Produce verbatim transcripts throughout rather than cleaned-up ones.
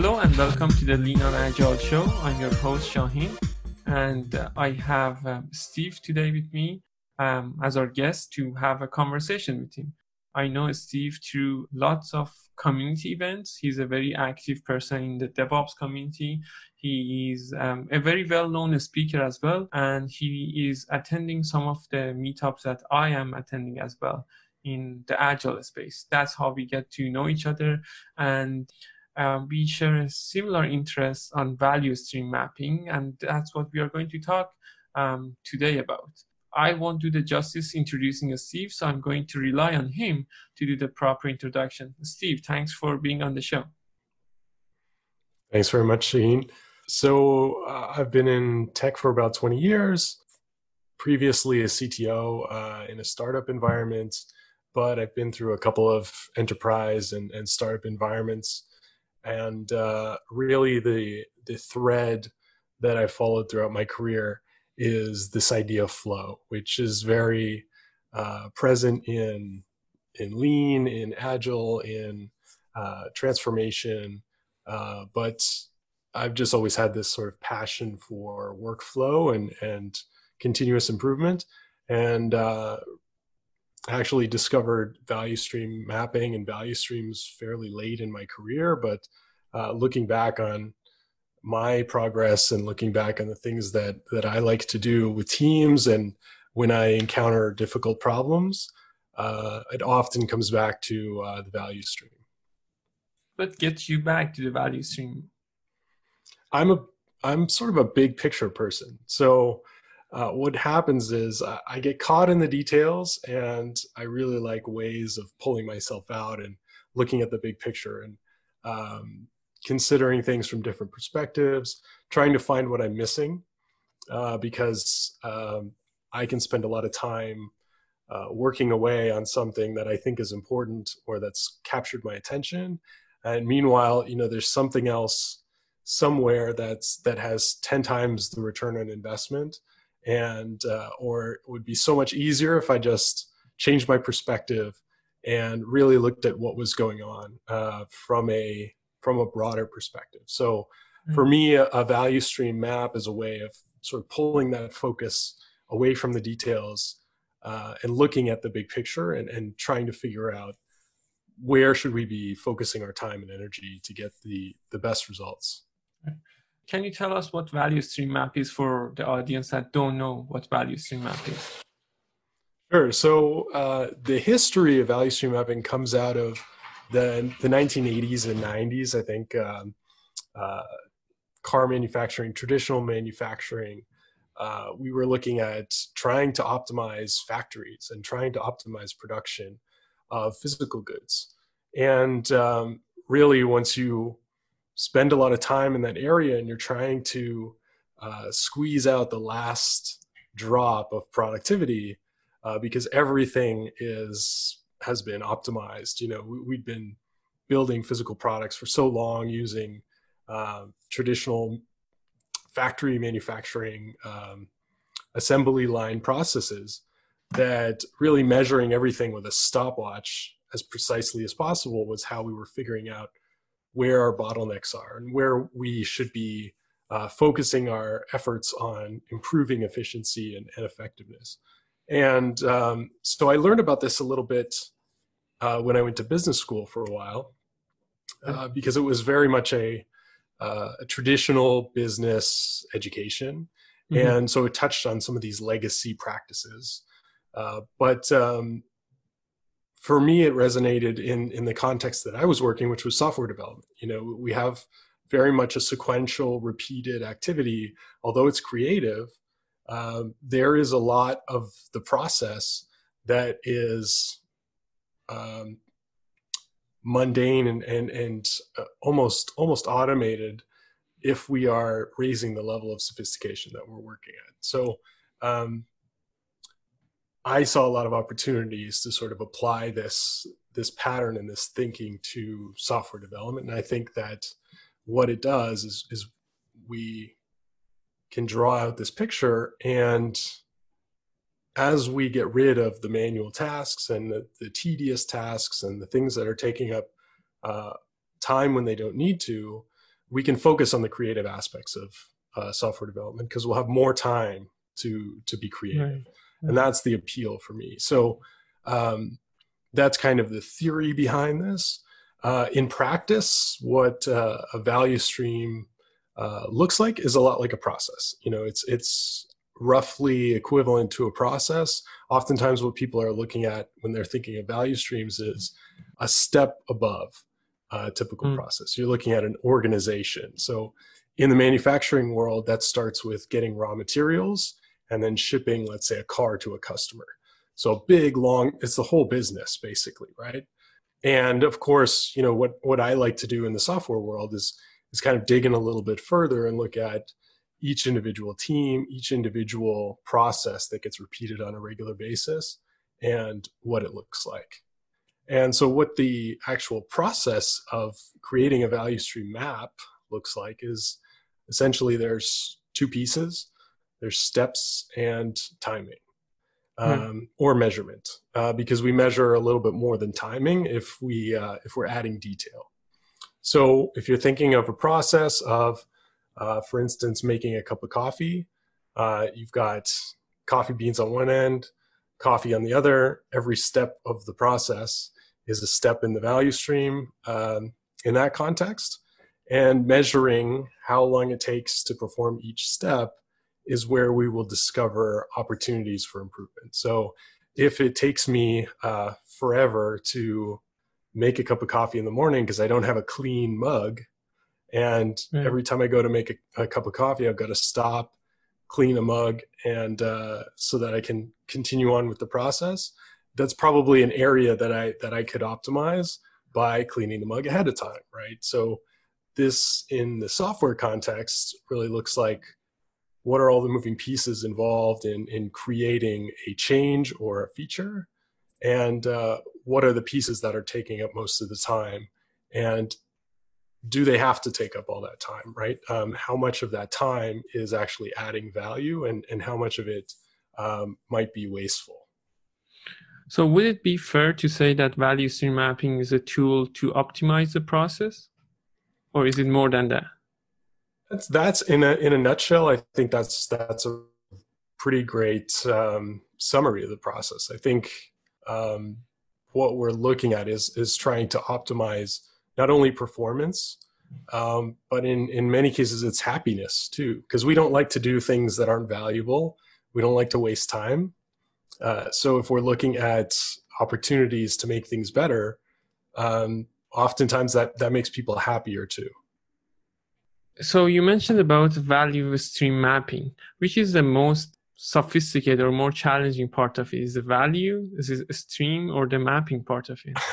Hello and welcome to the Lean on Agile show. I'm your host Shaheen, and uh, I have um, Steve today with me um, as our guest to have a conversation with him. I know Steve through lots of community events. He's a very active person in the DevOps community. He is um, a very well-known speaker as well, and he is attending some of the meetups that I am attending as well in the Agile space. That's how we get to know each other, and Um, we share a similar interest on value stream mapping, and that's what we are going to talk um, today about. I won't do the justice introducing Steve, so I'm going to rely on him to do the proper introduction. Steve, thanks for being on the show. Thanks very much, Shaheen. So uh, I've been in tech for about twenty years, previously a C T O uh, in a startup environment, but I've been through a couple of enterprise and, and startup environments. And uh, really the the thread that I followed throughout my career is this idea of flow, which is very uh, present in in lean, in agile, in uh, transformation. Uh, but I've just always had this sort of passion for workflow and and continuous improvement, and uh, actually discovered value stream mapping and value streams fairly late in my career, but uh, looking back on my progress and looking back on the things that that I like to do with teams, and when I encounter difficult problems, uh, it often comes back to uh, the value stream. What gets you back to the value stream? I'm a I'm sort of a big picture person, so Uh, what happens is I, I get caught in the details, and I really like ways of pulling myself out and looking at the big picture and um, considering things from different perspectives, trying to find what I'm missing, uh, because um, I can spend a lot of time uh, working away on something that I think is important or that's captured my attention. And meanwhile, you know, there's something else somewhere that's that has ten times the return on investment. And uh, or it would be so much easier if I just changed my perspective and really looked at what was going on uh, from a from a broader perspective. So mm-hmm. for me, a, a value stream map is a way of sort of pulling that focus away from the details uh, and looking at the big picture and, and trying to figure out where should we be focusing our time and energy to get the the best results. Right. Can you tell us what value stream map is for the audience that don't know what value stream map is? Sure. So uh, the history of value stream mapping comes out of the, the nineteen eighties and nineties. I think um, uh, car manufacturing, traditional manufacturing, uh, we were looking at trying to optimize factories and trying to optimize production of physical goods. And um, really, once you spend a lot of time in that area and you're trying to uh, squeeze out the last drop of productivity uh, because everything is has been optimized. You know, we, we'd been building physical products for so long using uh, traditional factory manufacturing um, assembly line processes that really measuring everything with a stopwatch as precisely as possible was how we were figuring out where our bottlenecks are and where we should be uh, focusing our efforts on improving efficiency and, and effectiveness. And um, so I learned about this a little bit uh, when I went to business school for a while, uh, because it was very much a, uh, a traditional business education. Mm-hmm. And so it touched on some of these legacy practices. Uh, but um, for me, it resonated in, in the context that I was working, which was software development. You know, we have very much a sequential, repeated activity. Although it's creative, um, there is a lot of the process that is um, mundane and and, and uh, almost almost automated if we are raising the level of sophistication that we're working at. So um, I saw a lot of opportunities to sort of apply this this pattern and this thinking to software development. And I think that what it does is, is we can draw out this picture, and as we get rid of the manual tasks and the, the tedious tasks and the things that are taking up uh, time when they don't need to, we can focus on the creative aspects of uh, software development because we'll have more time to to be creative, right. Right. And that's the appeal for me. So um, that's kind of the theory behind this. Uh, in practice, what uh, a value stream uh, looks like is a lot like a process. You know, it's it's roughly equivalent to a process. Oftentimes, what people are looking at when they're thinking of value streams is a step above a typical mm. process. You're looking at an organization. So in the manufacturing world, that starts with getting raw materials and then shipping, let's say, a car to a customer. So a big, long, it's the whole business, basically, right? And of course, you know, what, what I like to do in the software world is, is kind of dig in a little bit further and look at each individual team, each individual process that gets repeated on a regular basis and what it looks like. And so what the actual process of creating a value stream map looks like is essentially there's two pieces. There's steps and timing. Um, or measurement, uh, because we measure a little bit more than timing if we uh, if we're adding detail. So if you're thinking of a process of, uh, for instance, making a cup of coffee, uh, you've got coffee beans on one end, coffee on the other. Every step of the process is a step in the value stream um, in that context, and measuring how long it takes to perform each step is where we will discover opportunities for improvement. So if it takes me uh, forever to make a cup of coffee in the morning because I don't have a clean mug, and mm. every time I go to make a, a cup of coffee, I've got to stop, clean a mug, and uh, so that I can continue on with the process, that's probably an area that I that I could optimize by cleaning the mug ahead of time, right? So this, in the software context, really looks like, what are all the moving pieces involved in, in creating a change or a feature? And uh, what are the pieces that are taking up most of the time? And do they have to take up all that time, right? Um, how much of that time is actually adding value, and, and how much of it um, might be wasteful? So would it be fair to say that value stream mapping is a tool to optimize the process? Or is it more than that? That's, that's in a in a nutshell. I think that's that's a pretty great um, summary of the process. I think um, what we're looking at is is trying to optimize not only performance, um, but in in many cases it's happiness too. Because we don't like to do things that aren't valuable. We don't like to waste time. Uh, so if we're looking at opportunities to make things better, um, oftentimes that that makes people happier too. So you mentioned about value stream mapping. Which is the most sophisticated or more challenging part of it? Is the value, is it a stream, or the mapping part of it?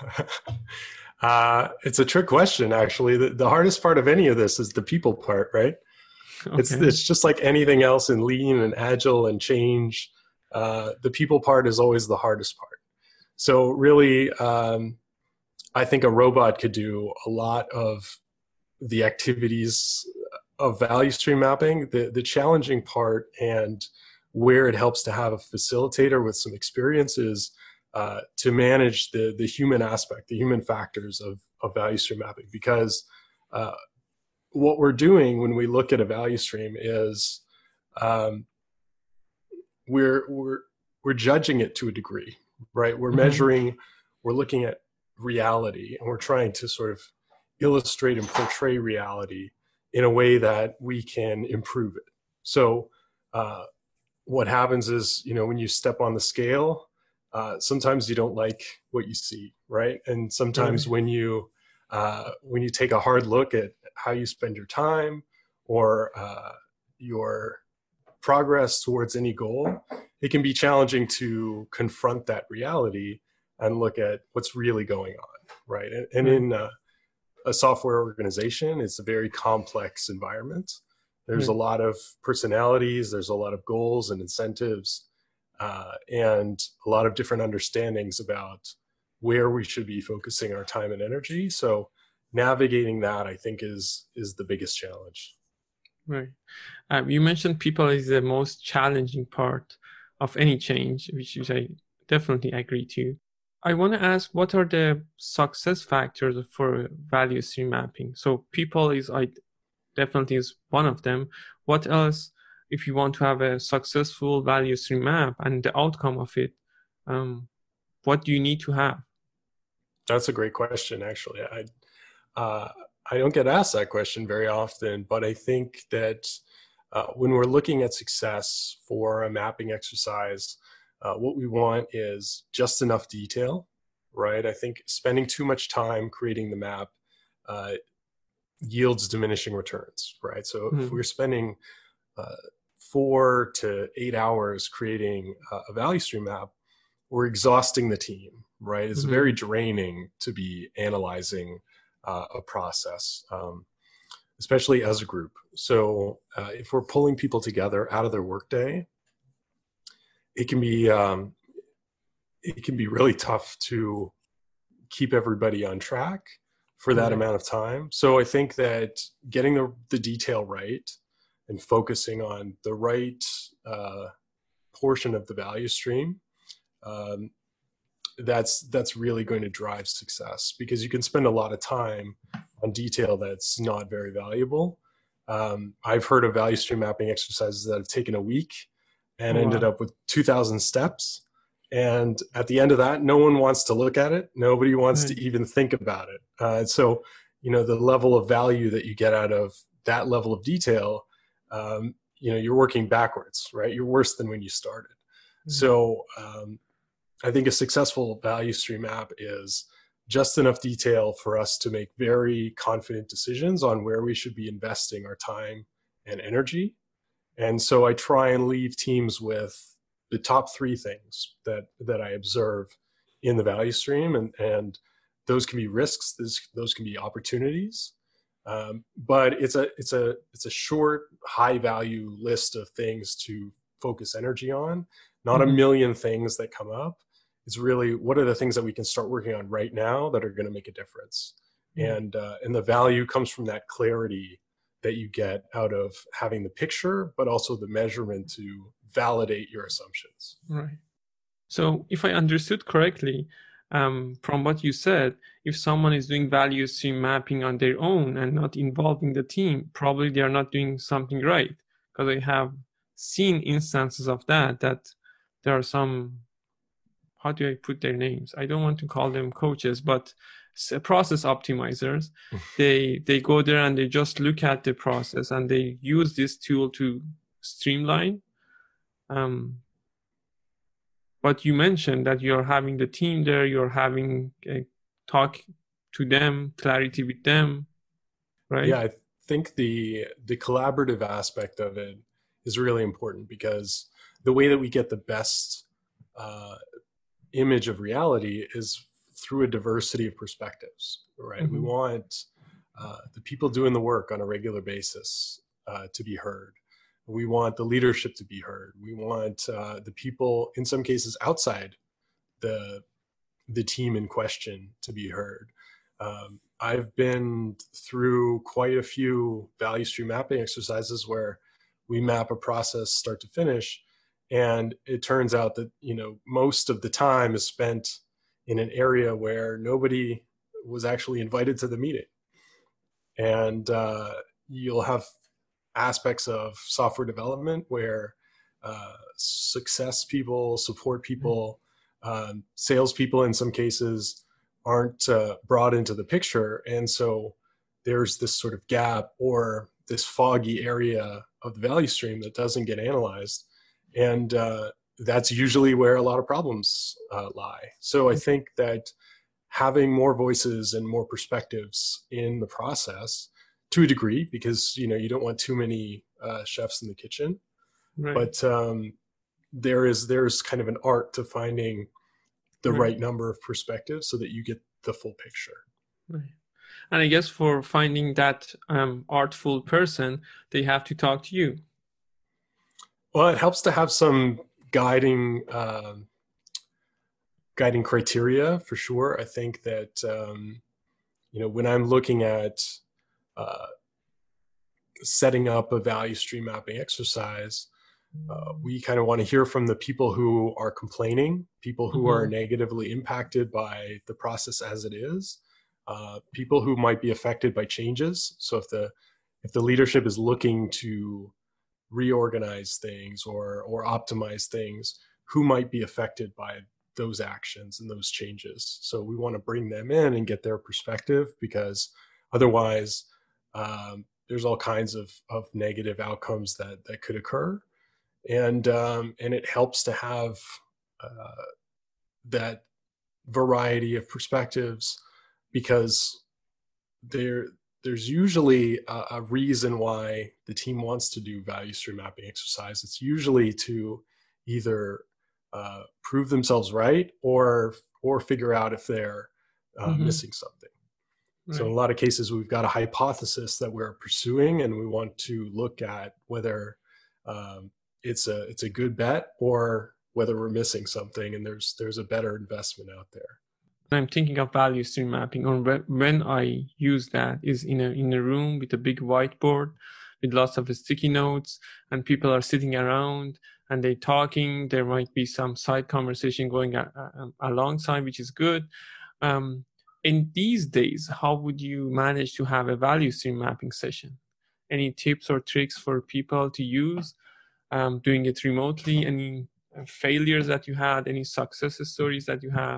uh, it's a trick question, actually. The, the hardest part of any of this is the people part, right? Okay. It's it's just like anything else in lean and agile and change. Uh, the people part is always the hardest part. So really, um, I think a robot could do a lot of the activities of value stream mapping. The, the challenging part, and where it helps to have a facilitator with some experience, is uh, to manage the, the human aspect, the human factors of, of value stream mapping. Because uh, what we're doing when we look at a value stream is um, we're, we're, we're judging it to a degree, right? We're mm-hmm. measuring, we're looking at reality, and we're trying to sort of illustrate and portray reality in a way that we can improve it. So uh, what happens is, you know, when you step on the scale, uh, sometimes you don't like what you see, right? And sometimes mm-hmm. when you uh, when you take a hard look at how you spend your time, or uh, your progress towards any goal, it can be challenging to confront that reality and look at what's really going on, right? And, and mm-hmm. in uh, a software organization, it's a very complex environment. There's mm-hmm. a lot of personalities, there's a lot of goals and incentives, uh, and a lot of different understandings about where we should be focusing our time and energy. So navigating that, I think, is is the biggest challenge. Right. Um, you mentioned people is the most challenging part of any change, which, which I definitely agree to. I want to ask, what are the success factors for value stream mapping? So people is I definitely is one of them. What else, if you want to have a successful value stream map and the outcome of it, um, what do you need to have? That's a great question, actually. I uh, I don't get asked that question very often, but I think that uh, when we're looking at success for a mapping exercise, uh, what we want is just enough detail, right? I think spending too much time creating the map uh, yields diminishing returns, right? So mm-hmm. if we're spending uh, four to eight hours creating a value stream map, we're exhausting the team, right? It's mm-hmm. very draining to be analyzing uh, a process, um, especially as a group. So uh, if we're pulling people together out of their workday, it can be um, it can be really tough to keep everybody on track for that mm-hmm. amount of time. So I think that getting the, the detail right and focusing on the right uh, portion of the value stream, um, that's that's really going to drive success, because you can spend a lot of time on detail that's not very valuable. Um, I've heard of value stream mapping exercises that have taken a week and oh, ended wow. up with two thousand steps. And at the end of that, no one wants to look at it. Nobody wants right. to even think about it. Uh, so, you know, the level of value that you get out of that level of detail, um, you know, you're working backwards, right? You're worse than when you started. Mm-hmm. So um, I think a successful value stream map is just enough detail for us to make very confident decisions on where we should be investing our time and energy. And so I try and leave teams with the top three things that, that I observe in the value stream. And, and those can be risks, those, those can be opportunities. Um, but it's a, it's a, it's a short, high value list of things to focus energy on, not mm-hmm. a million things that come up. It's really, what are the things that we can start working on right now that are going to make a difference? Mm-hmm. And, uh, and the value comes from that clarity that you get out of having the picture, but also the measurement to validate your assumptions. Right. So if I understood correctly, um, from what you said, if someone is doing value stream mapping on their own and not involving the team, probably they are not doing something right. Because I have seen instances of that, that there are some, how do I put their names? I don't want to call them coaches, but process optimizers. they they go there and they just look at the process and they use this tool to streamline. Um, but you mentioned that you're having the team there, you're having a talk to them, clarity with them, right? Yeah, I think the the collaborative aspect of it is really important, because the way that we get the best uh, image of reality is through a diversity of perspectives, right? Mm-hmm. We want uh, the people doing the work on a regular basis uh, to be heard. We want the leadership to be heard. We want uh, the people, in some cases, outside the the team in question to be heard. Um, I've been through quite a few value stream mapping exercises where we map a process start to finish, and it turns out that, you know, most of the time is spent in an area where nobody was actually invited to the meeting. And uh, you'll have aspects of software development where uh, success people, support people, um, salespeople in some cases aren't uh, brought into the picture. And so there's this sort of gap or this foggy area of the value stream that doesn't get analyzed. And uh, that's usually where a lot of problems uh, lie. So I think that having more voices and more perspectives in the process, to a degree, because, you know, you don't want too many uh, chefs in the kitchen, right. but um, there is there's kind of an art to finding the right. right number of perspectives so that you get the full picture. Right. And I guess for finding that um, artful person, they have to talk to you. Well, it helps to have some guiding uh, guiding criteria for sure. I think that um, you know, when I'm looking at uh, setting up a value stream mapping exercise, uh, we kind of want to hear from the people who are complaining, people who Mm-hmm. are negatively impacted by the process as it is, uh, people who might be affected by changes. So if the if the leadership is looking to reorganize things or or optimize things, who might be affected by those actions and those changes. So we want to bring them in and get their perspective, because otherwise um, there's all kinds of, of negative outcomes that, that could occur. And, um, and it helps to have uh, that variety of perspectives, because there, there's usually a, a reason why the team wants to do value stream mapping exercise. It's usually to either uh, prove themselves right or or figure out if they're uh, Mm-hmm. missing something. Right. So in a lot of cases, we've got a hypothesis that we're pursuing, and we want to look at whether um, it's a it's a good bet or whether we're missing something, and there's there's a better investment out there. I'm thinking of value stream mapping, or when I use that is in a in a room with a big whiteboard with lots of sticky notes, and people are sitting around and they're talking. There might be some side conversation going a, a, alongside, which is good. Um, in these days, how would you manage to have a value stream mapping session? Any tips or tricks for people to use um, doing it remotely? Any failures that you had? Any success stories that you have?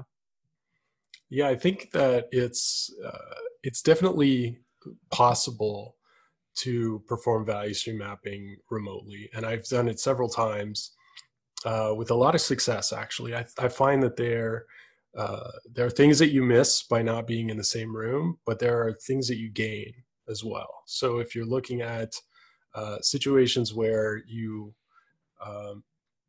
Yeah, I think that it's uh, it's definitely possible to perform value stream mapping remotely, and I've done it several times uh, with a lot of success. Actually, I, I find that there uh, there are things that you miss by not being in the same room, but there are things that you gain as well. So if you're looking at uh, situations where you um,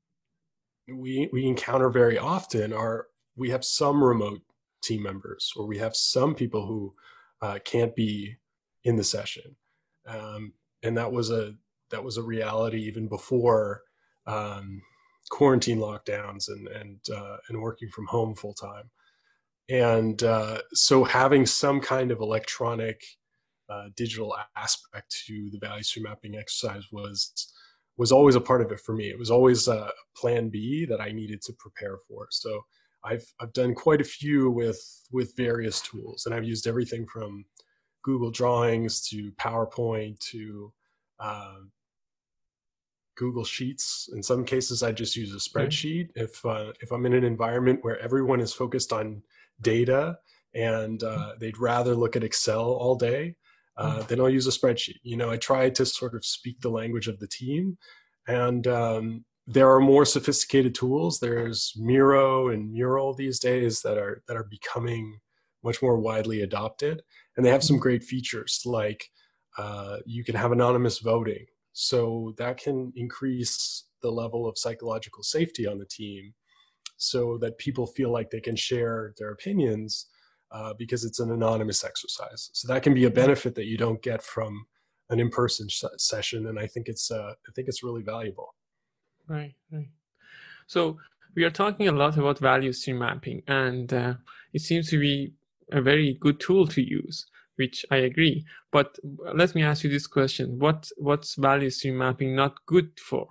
we we encounter very often are we have some remote team members, or we have some people who uh, can't be in the session, um, and that was a that was a reality even before um, quarantine lockdowns and and uh, and working from home full time. And uh, so having some kind of electronic uh, digital aspect to the value stream mapping exercise was was always a part of it for me. It was always a plan B that I needed to prepare for. So I've I've done quite a few with with various tools, and I've used everything from Google Drawings to PowerPoint to um, Google Sheets. In some cases, I just use a spreadsheet. If uh, if I'm in an environment where everyone is focused on data and uh, they'd rather look at Excel all day, uh, then I'll use a spreadsheet. You know, I try to sort of speak the language of the team, and um, there are more sophisticated tools. There's Miro and Mural these days that are that are becoming much more widely adopted, and they have some great features like uh, you can have anonymous voting. So that can increase the level of psychological safety on the team, so that people feel like they can share their opinions uh, because it's an anonymous exercise. So that can be a benefit that you don't get from an in-person sh- session, and I think it's uh, I think it's really valuable. Right, right. So we are talking a lot about value stream mapping, and uh, it seems to be a very good tool to use, which I agree. But let me ask you this question: What what's value stream mapping not good for?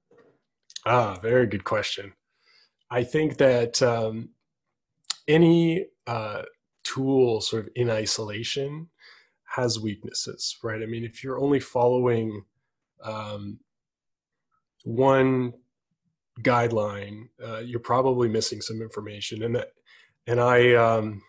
Ah, very good question. I think that um, any uh, tool sort of in isolation has weaknesses, right? I mean, if you're only following um, one guideline, uh, you're probably missing some information. And that, and I, um,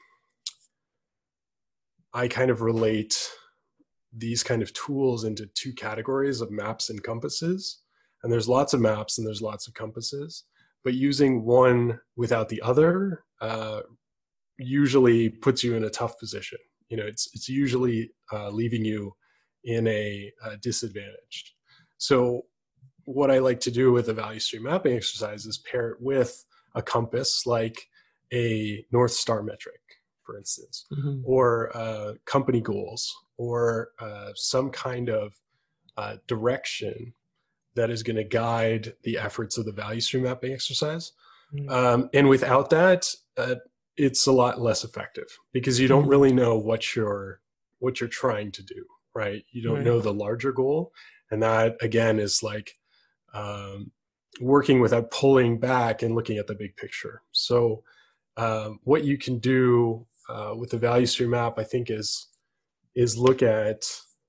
I kind of relate these kind of tools into two categories of maps and compasses. And there's lots of maps and there's lots of compasses, but using one without the other uh, usually puts you in a tough position. You know, it's it's usually uh, leaving you in a, a disadvantage. So what I like to do with a value stream mapping exercise is pair it with a compass, like a North Star metric, for instance, mm-hmm. or uh, company goals, or uh, some kind of uh, direction that is going to guide the efforts of the value stream mapping exercise. Mm-hmm. Um, and without that, uh, it's a lot less effective, because you don't mm-hmm. really know what you're what you're trying to do, right? You don't right. know the larger goal, and that again is like um, working without pulling back and looking at the big picture. So um, what you can do uh, with the value stream map, I think, is is look at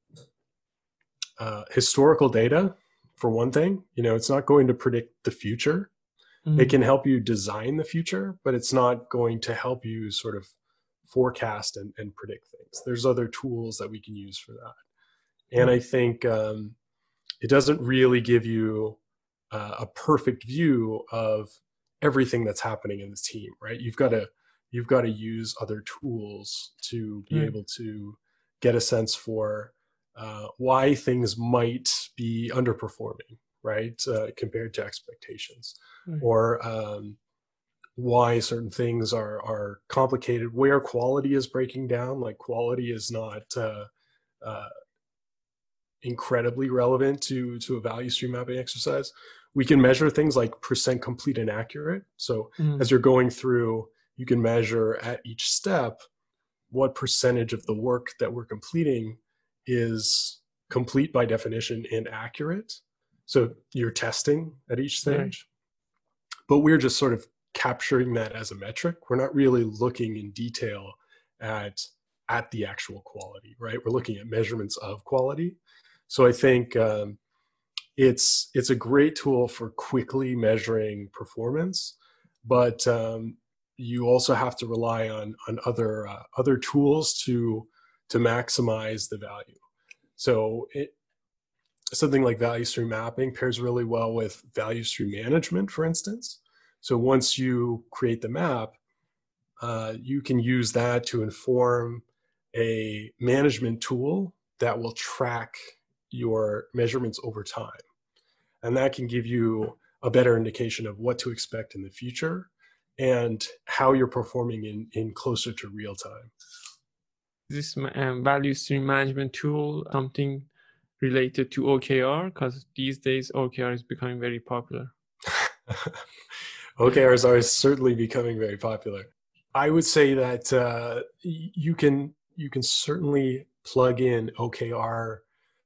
uh, historical data for one thing. You know, it's not going to predict the future. Mm-hmm. It can help you design the future, but it's not going to help you sort of forecast and, and predict things. There's other tools that we can use for that. And I think um, it doesn't really give you uh, a perfect view of everything that's happening in the team, right? You've got to you've got to use other tools to be mm. able to get a sense for uh, why things might be underperforming, right, uh, compared to expectations, mm. or um, why certain things are are complicated, where quality is breaking down. Like quality is not uh, uh, incredibly relevant to to a value stream mapping exercise. We can measure things like percent complete and accurate. So mm. as you're going through, you can measure at each step what percentage of the work that we're completing is complete by definition and accurate. So you're testing at each stage, right. But we're just sort of capturing that as a metric. We're not really looking in detail at at the actual quality, right? We're looking at measurements of quality. So I think um, it's it's a great tool for quickly measuring performance, but um, you also have to rely on on other uh, other tools to to maximize the value. So it, something like value stream mapping pairs really well with value stream management, for instance. So once you create the map, uh, you can use that to inform a management tool that will track your measurements over time. And that can give you a better indication of what to expect in the future and how you're performing in, in closer to real time. This um, value stream management tool, something related to O K R? Because these days O K R is becoming very popular. O K Rs are certainly becoming very popular. I would say that uh, you can you can certainly plug in O K R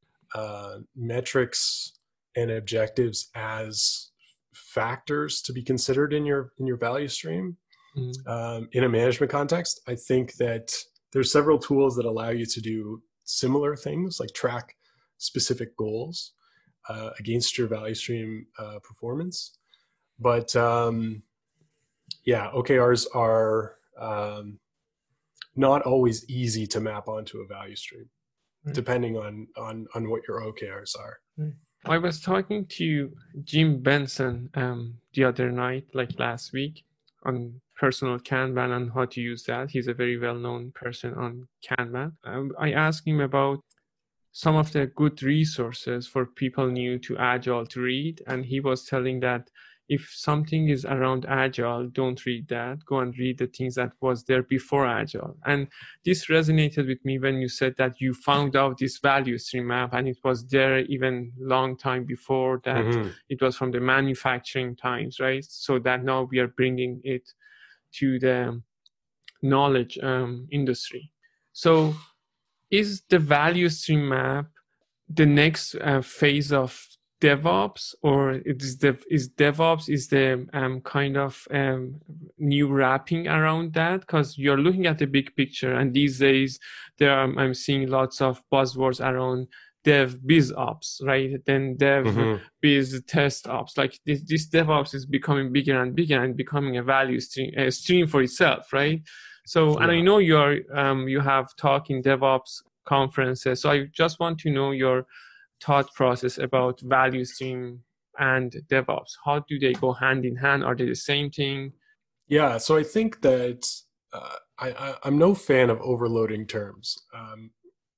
uh, metrics and objectives as factors to be considered in your in your value stream. Mm-hmm. Um, in a management context, I think that there's several tools that allow you to do similar things, like track specific goals uh, against your value stream uh, performance. But um, yeah, O K Rs are um, not always easy to map onto a value stream, right. depending on, on, on what your O K Rs are. Right. I was talking to Jim Benson um, the other night, like last week, on personal Kanban and how to use that. He's a very well-known person on Kanban. Um, I asked him about some of the good resources for people new to Agile to read, and he was telling that if something is around Agile, don't read that. Go and read the things that was there before Agile. And this resonated with me when you said that you found out this value stream map and it was there even long time before that. Mm-hmm. It was from the manufacturing times, right? So that now we are bringing it to the knowledge um, industry. So is the value stream map the next uh, phase of DevOps, or is the is DevOps is the um, kind of um, new wrapping around that? Because you're looking at the big picture, and these days there are, I'm seeing lots of buzzwords around Dev Biz Ops, right? Then Dev mm-hmm. Biz Test Ops. Like this, this DevOps is becoming bigger and bigger and becoming a value stream, a stream for itself, right? So, yeah. And I know you're um, you have talk in DevOps conferences, so I just want to know your thought process about value stream and DevOps. How do they go hand in hand? Are they the same thing? Yeah, so I think that uh, I, I, I'm no fan of overloading terms. Um,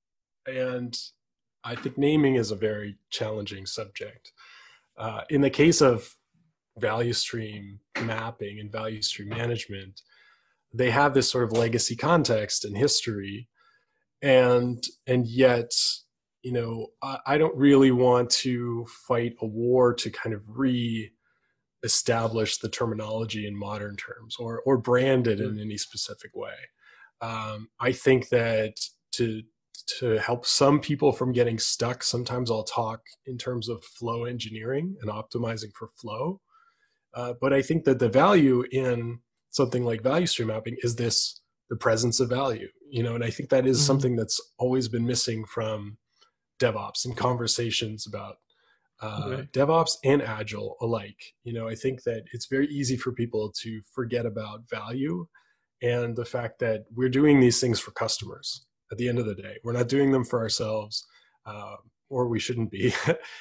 and I think naming is a very challenging subject. Uh, in the case of value stream mapping and value stream management, they have this sort of legacy context and history. And, and yet, you know, I, I don't really want to fight a war to kind of re-establish the terminology in modern terms or or brand it in any specific way. Um, I think that to to help some people from getting stuck, sometimes I'll talk in terms of flow engineering and optimizing for flow. Uh, but I think that the value in something like value stream mapping is this, the presence of value, you know, and I think that is Mm-hmm. something that's always been missing from DevOps and conversations about uh, Right. DevOps and Agile alike. You know, I think that it's very easy for people to forget about value and the fact that we're doing these things for customers at the end of the day. We're not doing them for ourselves, uh, or we shouldn't be.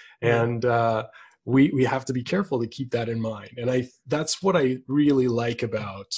and uh, we we have to be careful to keep that in mind. And I that's what I really like about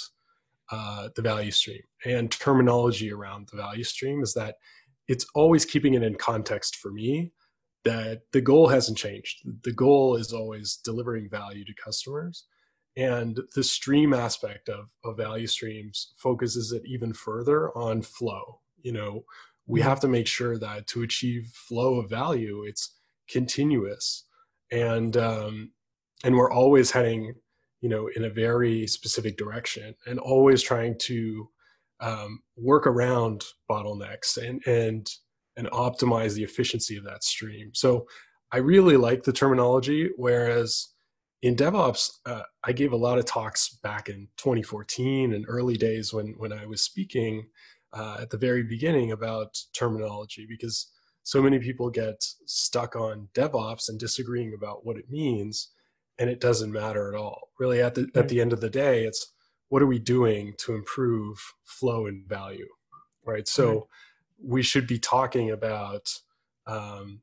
uh, the value stream and terminology around the value stream, is that it's always keeping it in context for me, that the goal hasn't changed. The goal is always delivering value to customers. And the stream aspect of, of value streams focuses it even further on flow. You know, we have to make sure that to achieve flow of value, it's continuous. And, um, and we're always heading, you know, in a very specific direction, and always trying to um, work around bottlenecks and, and, and optimize the efficiency of that stream. So I really like the terminology, whereas in DevOps, uh, I gave a lot of talks back in twenty fourteen and early days when, when I was speaking uh, at the very beginning about terminology, because so many people get stuck on DevOps and disagreeing about what it means, and it doesn't matter at all. Really, at the, at the end of the day, it's what are we doing to improve flow and value, right? So right. we should be talking about um,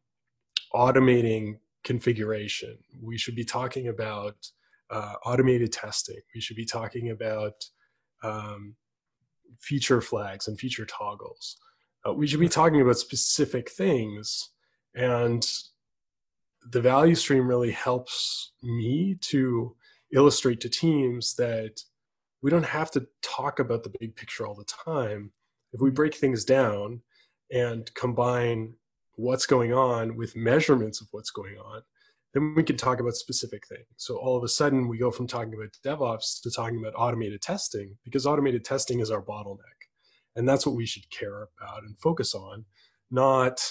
automating configuration. We should be talking about uh, automated testing. We should be talking about um, feature flags and feature toggles. Uh, we should be talking about specific things. And the value stream really helps me to illustrate to teams that we don't have to talk about the big picture all the time. If we break things down and combine what's going on with measurements of what's going on, then we can talk about specific things. So all of a sudden we go from talking about DevOps to talking about automated testing, because automated testing is our bottleneck. And that's what we should care about and focus on, not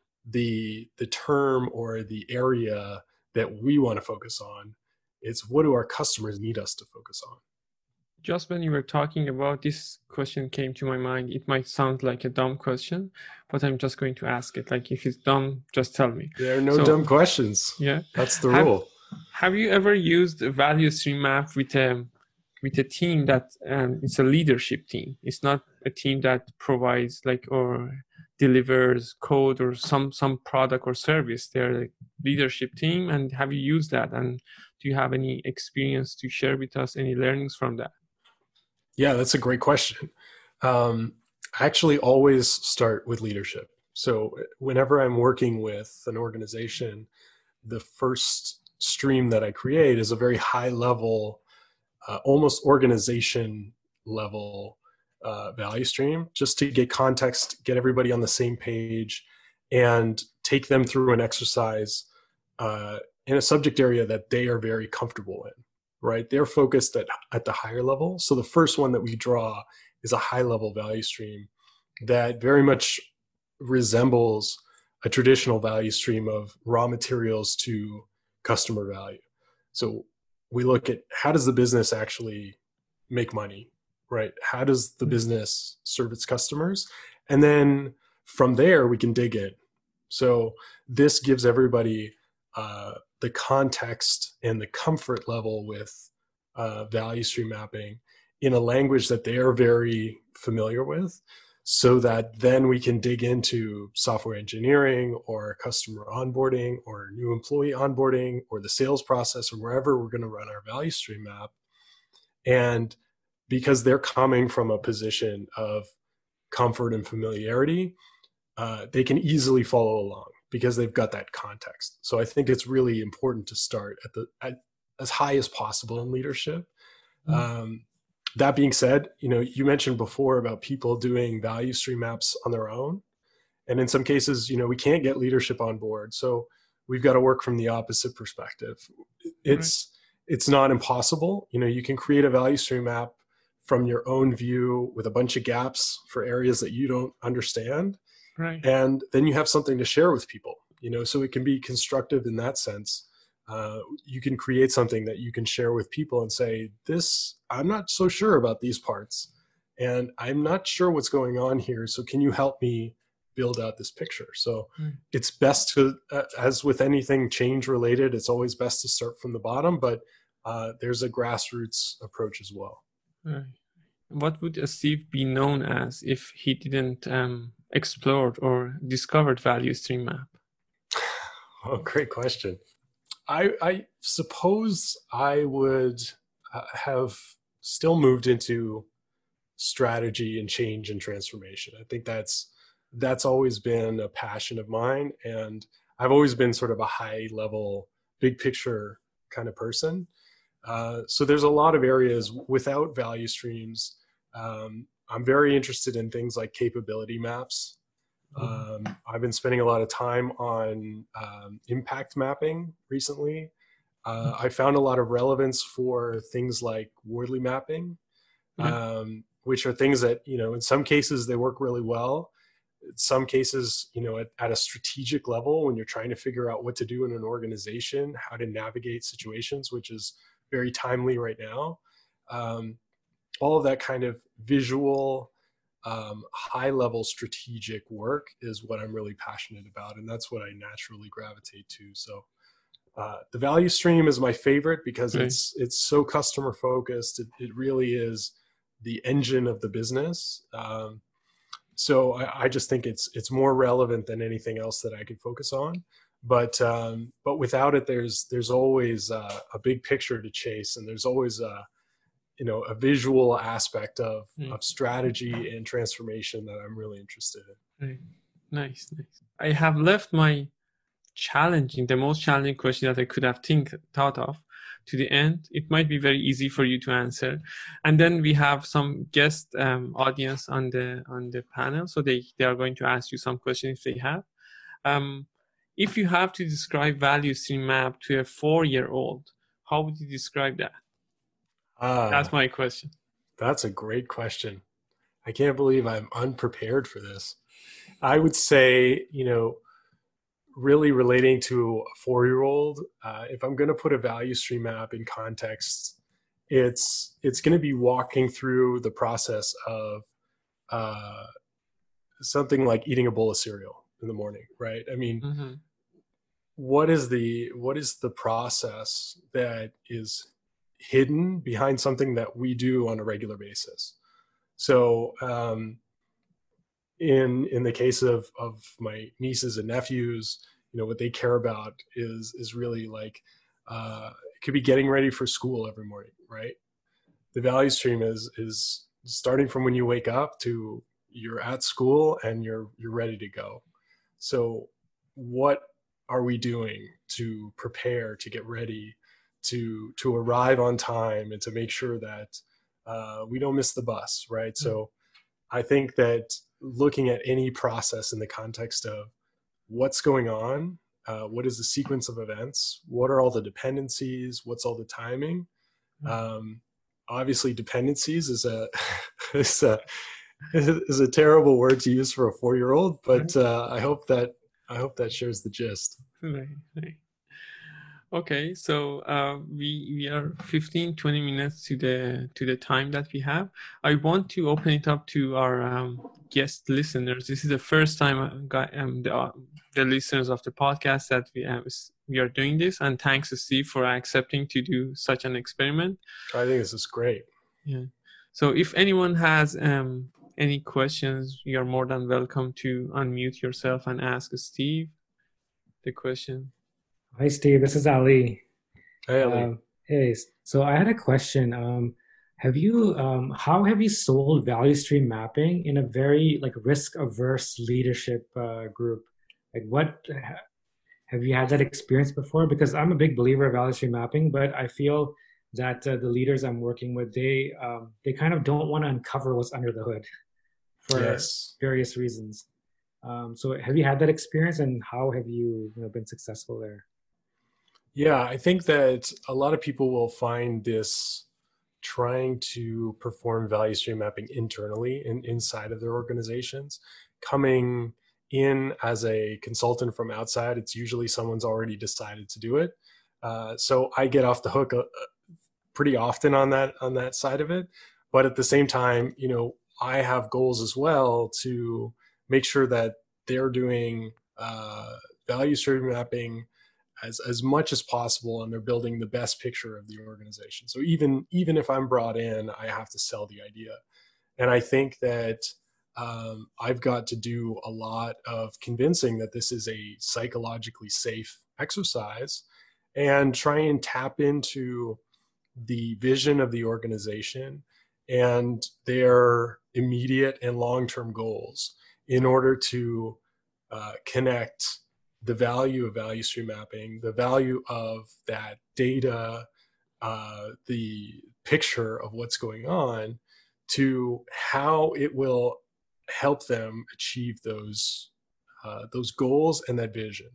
the, the term or the area that we want to focus on. It's what do our customers need us to focus on? Just when you were talking about this, question came to my mind. It might sound like a dumb question, but I'm just going to ask it. Like, if it's dumb, just tell me. There are no so, dumb questions. Yeah, that's the have, rule. Have you ever used a value stream map with a with a team that um, it's a leadership team? It's not a team that provides like or delivers code or some some product or service. They're a leadership team. And have you used that? And do you have any experience to share with us? Any learnings from that? Yeah, that's a great question. Um, I actually always start with leadership. So whenever I'm working with an organization, the first stream that I create is a very high level, uh, almost organization level uh, value stream, just to get context, get everybody on the same page, and take them through an exercise uh, in a subject area that they are very comfortable in. Right? They're focused at, at the higher level. So the first one that we draw is a high level value stream that very much resembles a traditional value stream of raw materials to customer value. So we look at how does the business actually make money, right? How does the business serve its customers? And then from there, we can dig in. So this gives everybody uh, the context and the comfort level with uh, value stream mapping in a language that they are very familiar with, so that then we can dig into software engineering or customer onboarding or new employee onboarding or the sales process or wherever we're going to run our value stream map. And because they're coming from a position of comfort and familiarity, uh, they can easily follow along because they've got that context. So I think it's really important to start at the at, as high as possible in leadership. Mm-hmm. Um, that being said, you know, you mentioned before about people doing value stream maps on their own. And in some cases, you know, we can't get leadership on board. So we've got to work from the opposite perspective. It's, right. It's not impossible. You know, you can create a value stream map from your own view with a bunch of gaps for areas that you don't understand. Right. And then you have something to share with people, you know, so it can be constructive in that sense. Uh, you can create something that you can share with people and say, this, I'm not so sure about these parts, and I'm not sure what's going on here. So can you help me build out this picture? So Mm. it's best to, uh, as with anything change related, it's always best to start from the bottom, but uh, there's a grassroots approach as well. Right. What would Steve be known as if he didn't um, explore or discovered value stream map? Oh, great question. I, I suppose I would uh, have still moved into strategy and change and transformation. I think that's that's always been a passion of mine, and I've always been sort of a high level, big picture kind of person. Uh, so there's a lot of areas without value streams. Um, I'm very interested in things like capability maps. Um, I've been spending a lot of time on um, impact mapping recently. Uh, I found a lot of relevance for things like Wordley mapping, um, which are things that, you know, in some cases they work really well. In some cases, you know, at, at a strategic level, when you're trying to figure out what to do in an organization, how to navigate situations, which is very timely right now. Um, all of that kind of visual, um, high level strategic work is what I'm really passionate about. And that's what I naturally gravitate to. So uh, the value stream is my favorite because Right. it's, it's so customer focused. It, it really is the engine of the business. Um, so I, I just think it's, it's more relevant than anything else that I could focus on. But, um, but without it, there's, there's always uh, a big picture to chase. And there's always a, you know, a visual aspect of, Mm. of strategy and transformation that I'm really interested in. Right. Nice, nice. I have left my challenging, the most challenging question that I could have think thought of to the end. It might be very easy for you to answer. And then we have some guest um, audience on the on the panel. So they, they are going to ask you some questions if they have. Um, if you have to describe value stream map to a four-year-old, how would you describe that? Uh, That's my question. That's a great question. I can't believe I'm unprepared for this. I would say, you know, really relating to a four-year-old, uh, if I'm going to put a value stream map in context, it's it's going to be walking through the process of uh, something like eating a bowl of cereal in the morning, right? I mean, Mm-hmm. what is the what is the process that is hidden behind something that we do on a regular basis? So um, in in the case of of my nieces and nephews, you know, what they care about is is really like uh, it could be getting ready for school every morning, right? The value stream is is starting from when you wake up to you're at school and you're you're ready to go. So what are we doing to prepare, to get ready, to to arrive on time, and to make sure that uh, we don't miss the bus, right? Mm-hmm. So I think that looking at any process in the context of what's going on, uh, what is the sequence of events, what are all the dependencies, what's all the timing. Um, obviously, dependencies is a is a is a terrible word to use for a four-year-old, but uh, I hope that I hope that shares the gist. Right, right. Okay, so uh, we we are fifteen, twenty minutes to the to the time that we have. I want to open it up to our um, guest listeners. This is the first time I got, um, the uh, the listeners of the podcast that we um, we are doing this, and thanks to Steve for accepting to do such an experiment. I think this is great. Yeah. So if anyone has um, any questions, you are more than welcome to unmute yourself and ask Steve the question. Hi, Steve. This is Ali. Hey, Ali. Um, hey. So I had a question. Um, have you, um, how have you sold value stream mapping in a very like risk-averse leadership uh, group? Like, what have you had that experience before? Because I'm a big believer of value stream mapping, but I feel that uh, the leaders I'm working with, they um, they kind of don't want to uncover what's under the hood for yes. various reasons. Um, so have you had that experience, and how have you, you know, been successful there? Yeah, I think that a lot of people will find this trying to perform value stream mapping internally and in, inside of their organizations coming in as a consultant from outside, it's usually someone's already decided to do it. Uh, so I get off the hook uh, pretty often on that on that side of it. But at the same time, you know, I have goals as well to make sure that they're doing uh, value stream mapping as as much as possible, and they're building the best picture of the organization. So even even if I'm brought in, I have to sell the idea. And I think that um, I've got to do a lot of convincing that this is a psychologically safe exercise, and try and tap into the vision of the organization and their immediate and long-term goals in order to uh, connect the value of value stream mapping, the value of that data, uh, the picture of what's going on, to how it will help them achieve those uh, those goals and that vision.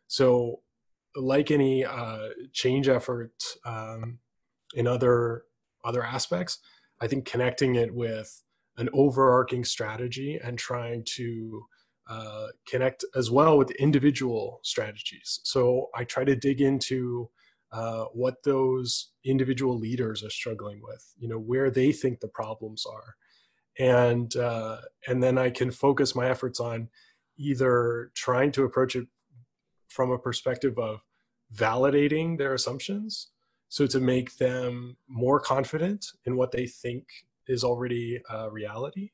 So, like any uh, change effort um, in other other aspects, I think connecting it with an overarching strategy and trying to uh, connect as well with individual strategies. So I try to dig into uh, what those individual leaders are struggling with, you know, where they think the problems are. And, uh, and then I can focus my efforts on either trying to approach it from a perspective of validating their assumptions, so to make them more confident in what they think is already uh, reality,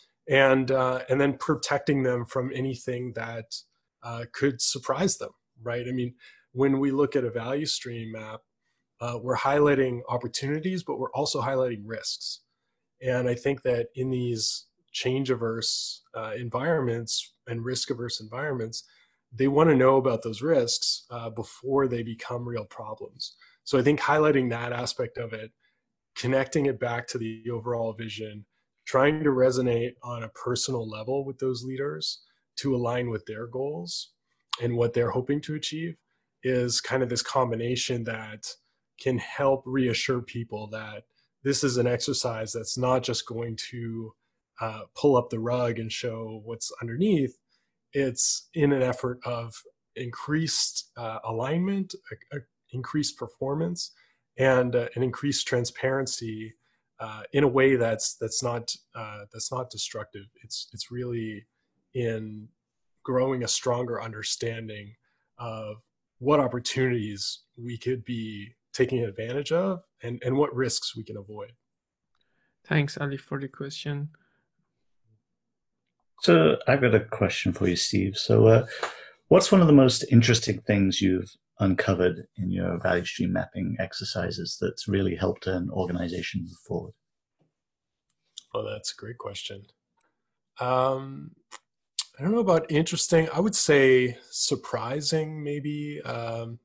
and uh, and then protecting them from anything that uh, could surprise them, right? I mean, when we look at a value stream map, uh, we're highlighting opportunities, but we're also highlighting risks. And I think that in these change-averse uh, environments and risk-averse environments, they want to know about those risks uh, before they become real problems. So I think highlighting that aspect of it, connecting it back to the overall vision, trying to resonate on a personal level with those leaders to align with their goals and what they're hoping to achieve, is kind of this combination that can help reassure people that this is an exercise that's not just going to uh, pull up the rug and show what's underneath. It's in an effort of increased uh, alignment, a, a increased performance, and uh, an increased transparency uh, in a way that's that's not uh, that's not destructive. It's it's really in growing a stronger understanding of what opportunities we could be taking advantage of, and, and what risks we can avoid. Thanks, Ali, for the question. So I've got a question for you, Steve. So uh, what's one of the most interesting things you've uncovered in your value stream mapping exercises that's really helped an organization move forward? Oh, that's a great question. Um, I don't know about interesting. I would say surprising, maybe. Um,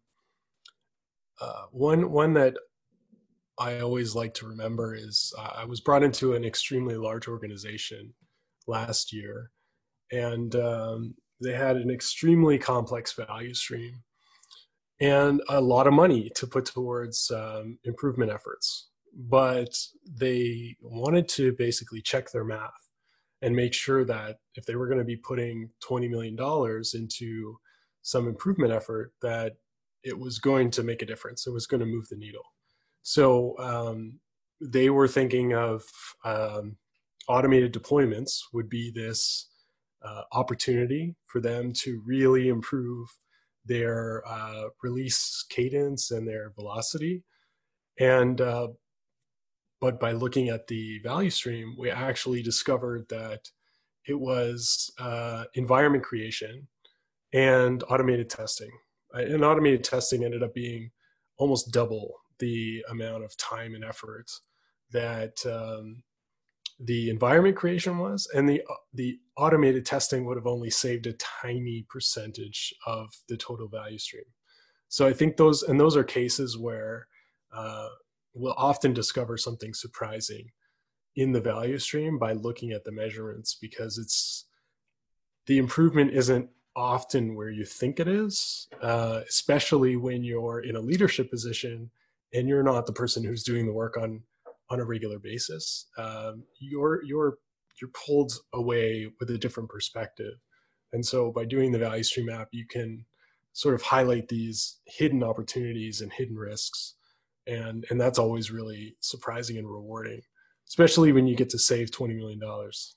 uh, one one that I always like to remember is uh, I was brought into an extremely large organization last year, and um, they had an extremely complex value stream and a lot of money to put towards um, improvement efforts. But they wanted to basically check their math and make sure that if they were going to be putting twenty million dollars into some improvement effort, that it was going to make a difference. It was going to move the needle. So um, they were thinking of um, automated deployments would be this uh, opportunity for them to really improve their uh, release cadence and their velocity. And uh, but by looking at the value stream, we actually discovered that it was uh, environment creation and automated testing. And automated testing ended up being almost double the amount of time and effort that um, the environment creation was, and the the automated testing would have only saved a tiny percentage of the total value stream. So I think those, and those are cases where uh, we'll often discover something surprising in the value stream by looking at the measurements, because it's, the improvement isn't often where you think it is, uh, especially when you're in a leadership position and you're not the person who's doing the work on on a regular basis. Um, you're you're you're pulled away with a different perspective And so by doing the value stream map, you can sort of highlight these hidden opportunities and hidden risks. And, and that's always really surprising and rewarding, especially when you get to save twenty million dollars.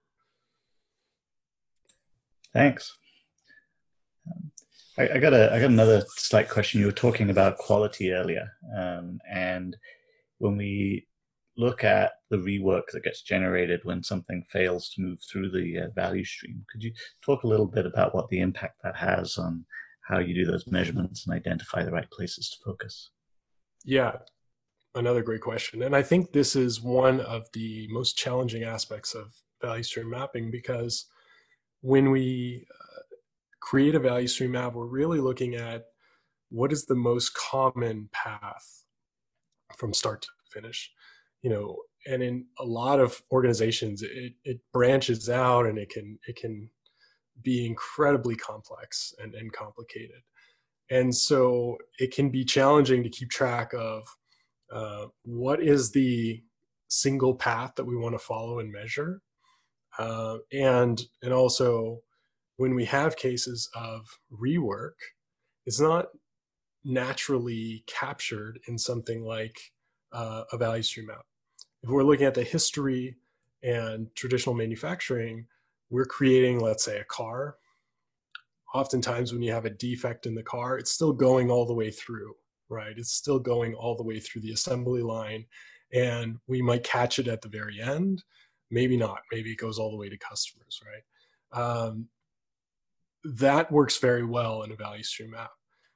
Thanks. Um, I, I got a I got another slight question. You were talking about quality earlier, um, and when we look at the rework that gets generated when something fails to move through the uh, value stream, could you talk a little bit about what the impact that has on how you do those measurements and identify the right places to focus? Yeah, another great question. And I think this is one of the most challenging aspects of value stream mapping, because when we uh, create a value stream map, we're really looking at what is the most common path from start to finish. You know, and in a lot of organizations, it, it branches out, and it can it can be incredibly complex and, and complicated. And so it can be challenging to keep track of uh, what is the single path that we want to follow and measure. Uh, and, and also when we have cases of rework, it's not naturally captured in something like uh, a value stream map. If we're looking at the history and traditional manufacturing, we're creating, let's say, a car. Oftentimes when you have a defect in the car, it's still going all the way through, right? It's still going all the way through the assembly line, and we might catch it at the very end. Maybe not. Maybe it goes all the way to customers, right? Um, that works very well in a value stream map.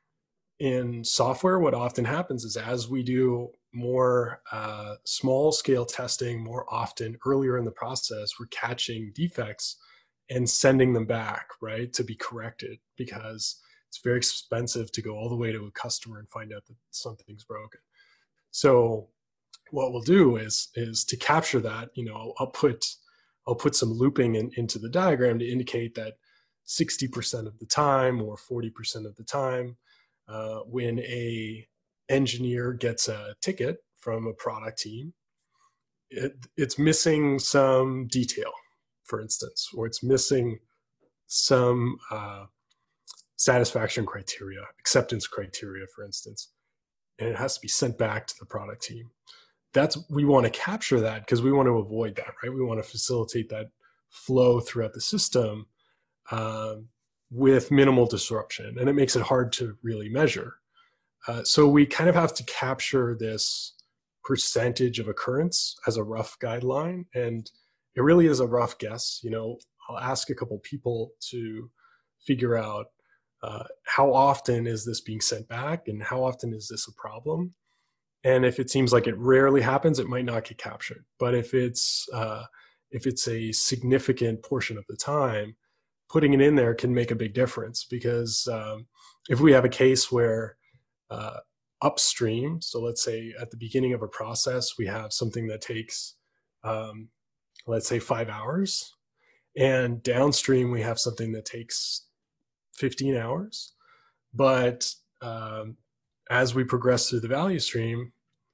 In software, what often happens is as we do more uh, small scale testing more often earlier in the process, we're catching defects and sending them back, right, to be corrected, because it's very expensive to go all the way to a customer and find out that something's broken. So what we'll do is is to capture that, you know, I'll put I'll put some looping in, into the diagram to indicate that sixty percent of the time or forty percent of the time, uh, when a engineer gets a ticket from a product team, it, it's missing some detail, for instance, or it's missing some uh, satisfaction criteria, acceptance criteria, for instance, and it has to be sent back to the product team. That's, we want to capture that because we want to avoid that, right? We want to facilitate that flow throughout the system um, with minimal disruption, and it makes it hard to really measure. Uh, so we kind of have to capture this percentage of occurrence as a rough guideline, and it really is a rough guess. You know, I'll ask a couple people to figure out uh, how often is this being sent back and how often is this a problem. And if it seems like it rarely happens, it might not get captured. But if it's uh, if it's a significant portion of the time, putting it in there can make a big difference, because um, if we have a case where uh, upstream, so let's say at the beginning of a process, we have something that takes, um, let's say five hours, and downstream we have something that takes fifteen hours. But um, as we progress through the value stream,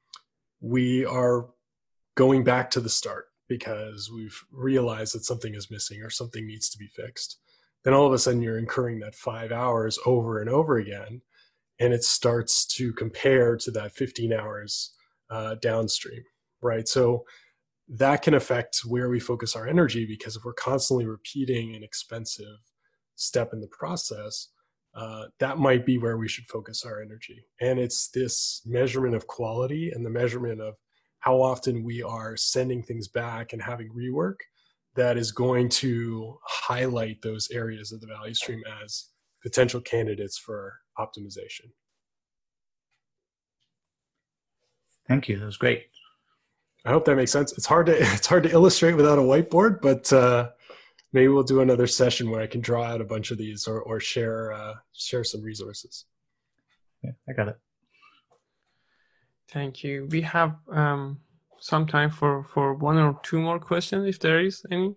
we are going back to the start because we've realized that something is missing or something needs to be fixed. Then all of a sudden you're incurring that five hours over and over again, and it starts to compare to that fifteen hours uh, downstream, right? So that can affect where we focus our energy, because if we're constantly repeating an expensive step in the process, uh, that might be where we should focus our energy. And it's this measurement of quality and the measurement of how often we are sending things back and having rework that is going to highlight those areas of the value stream as potential candidates for optimization. Thank you. That was great. I hope that makes sense. It's hard to it's hard to illustrate without a whiteboard, but uh, maybe we'll do another session where I can draw out a bunch of these or or share uh, share some resources. Yeah, I got it. Thank you. We have um, some time for, for one or two more questions, if there is any.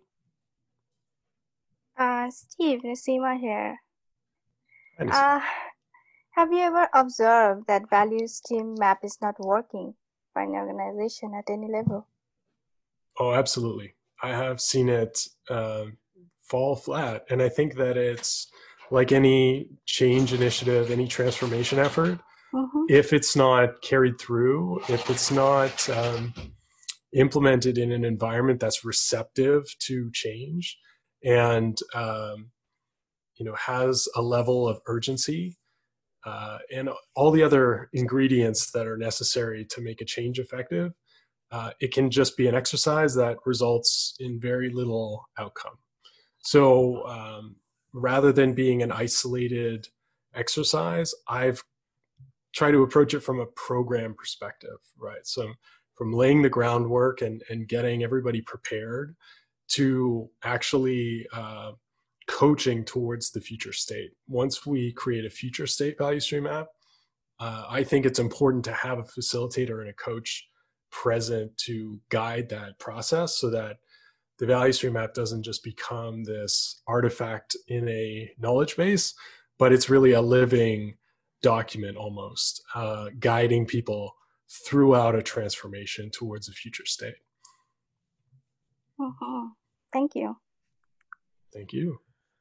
Uh, Steve, Nasima here. Nice. Uh, have you ever observed that value stream map is not working for an organization at any level? Oh, absolutely. I have seen it uh, fall flat. And I think that it's like any change initiative, any transformation effort, mm-hmm. if it's not carried through, if it's not um, implemented in an environment that's receptive to change and um, you know has a level of urgency uh, and all the other ingredients that are necessary to make a change effective, uh, it can just be an exercise that results in very little outcome. So um, rather than being an isolated exercise, I've tried to approach it from a program perspective, right? So from laying the groundwork and, and getting everybody prepared to actually uh, coaching towards the future state. Once we create a future state value stream map, uh, I think it's important to have a facilitator and a coach present to guide that process so that the value stream map doesn't just become this artifact in a knowledge base, but it's really a living document almost, uh, guiding people throughout a transformation towards a future state. Mm-hmm. Thank you. Thank you.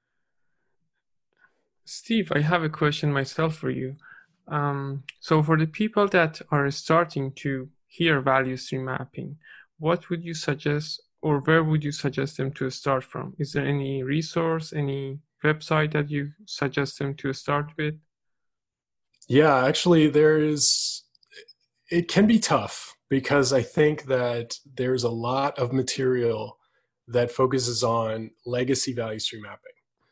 Steve, I have a question myself for you. Um, so for the people that are starting to hear value stream mapping, what would you suggest or where would you suggest them to start from? Is there any resource, any website that you suggest them to start with? Yeah, actually there is, it can be tough because I think that there's a lot of material that focuses on legacy value stream mapping.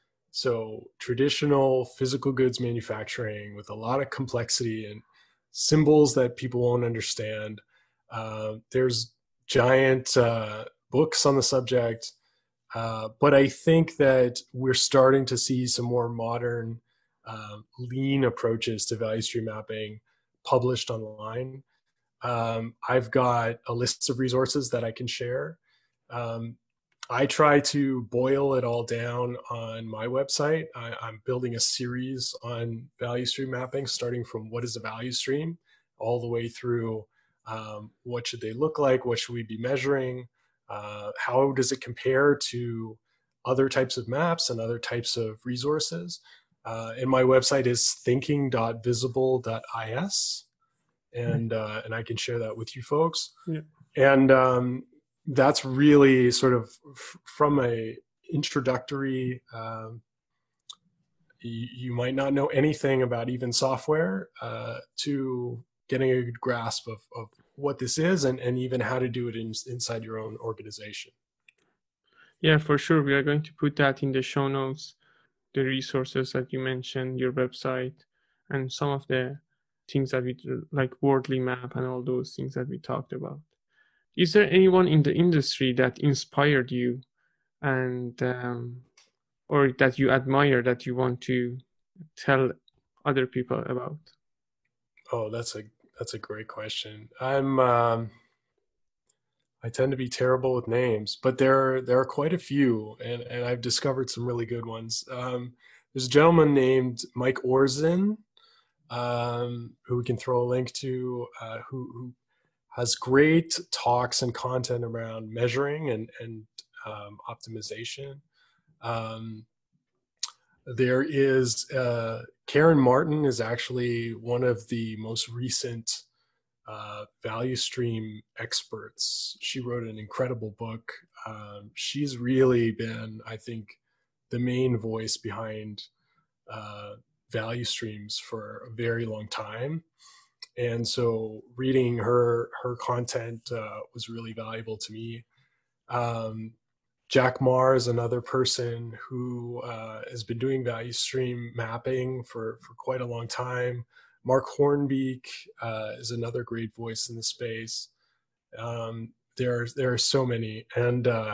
So traditional physical goods manufacturing with a lot of complexity and symbols that people won't understand. Uh, there's giant uh, books on the subject, uh, but I think that we're starting to see some more modern, uh, lean approaches to value stream mapping published online. Um, I've got a list of resources that I can share. Um, I try to boil it all down on my website. I, I'm building a series on value stream mapping, starting from what is a value stream, all the way through um, what should they look like, what should we be measuring, uh, how does it compare to other types of maps and other types of resources. Uh, and my website is thinking dot visible dot is, and uh, and I can share that with you folks. Yeah. And um, that's really sort of f- from a introductory, um, you, you might not know anything about even software, uh, to getting a good grasp of, of what this is and, and even how to do it in, inside your own organization. Yeah, for sure. We are going to put that in the show notes, the resources that you mentioned, your website, and some of the things that we do, like Wordly Map and all those things that we talked about. Is there anyone in the industry that inspired you and um, or that you admire that you want to tell other people about? Oh, that's a that's a great question. I'm um, I tend to be terrible with names, but there there are quite a few, and, and I've discovered some really good ones. Um, there's a gentleman named Mike Orzin, um, who we can throw a link to, uh, who, who has great talks and content around measuring and, and um, optimization. Um, there is, uh, Karen Martin is actually one of the most recent uh, value stream experts. She wrote an incredible book. Um, she's really been, I think, the main voice behind uh, value streams for a very long time. And so reading her her content uh, was really valuable to me. Um, Jack Marr is another person who uh, has been doing value stream mapping for, for quite a long time. Mark Hornbeek uh, is another great voice in the space. Um, there, there are so many, and uh,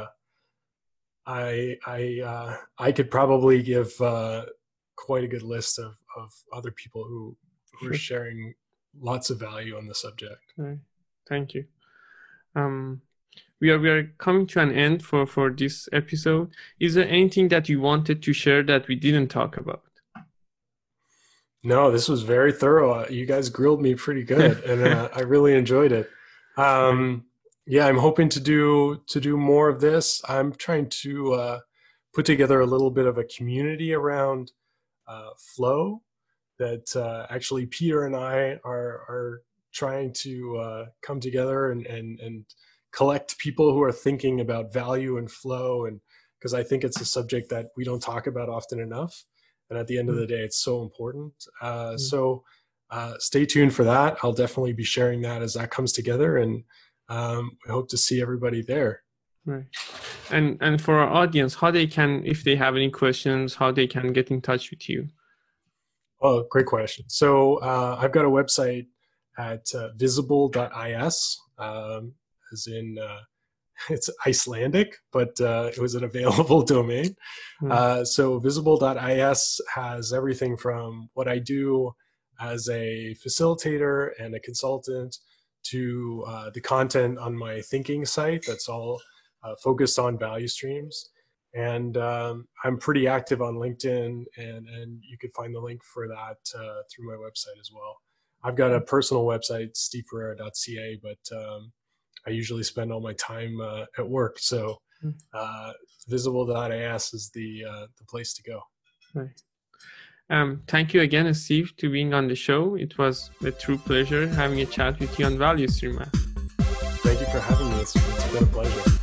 I I uh, I could probably give uh, quite a good list of, of other people who who are sharing lots of value on the subject. Right. Thank you. Um, we are we are coming to an end for, for this episode. Is there anything that you wanted to share that we didn't talk about? No, this was very thorough. You guys grilled me pretty good, and uh, I really enjoyed it. Um, yeah, I'm hoping to do to do more of this. I'm trying to uh, put together a little bit of a community around uh, flow that uh, actually Peter and I are, are trying to uh, come together and, and, and collect people who are thinking about value and flow. And because I think it's a subject that we don't talk about often enough. And at the end of the day, it's so important. Uh, mm. So uh, stay tuned for that. I'll definitely be sharing that as that comes together. And um, we hope to see everybody there. Right. And and for our audience, how they can, if they have any questions, how they can get in touch with you? Oh, great question. So uh, I've got a website at uh, visible dot is, um, as in uh, it's Icelandic, but uh, it was an available domain. Mm. Uh, so visible dot is has everything from what I do as a facilitator and a consultant to uh, the content on my thinking site that's all uh, focused on value streams. And um, I'm pretty active on LinkedIn, and, and you could find the link for that uh, through my website as well. I've got a personal website, steve ferreira dot c a, but um, I usually spend all my time uh, at work. So uh, visible dot is is the, uh, the place to go. Right. Um, thank you again, Steve, to being on the show. It was a true pleasure having a chat with you on Value Stream Map. Thank you for having me. It's, it's been a pleasure.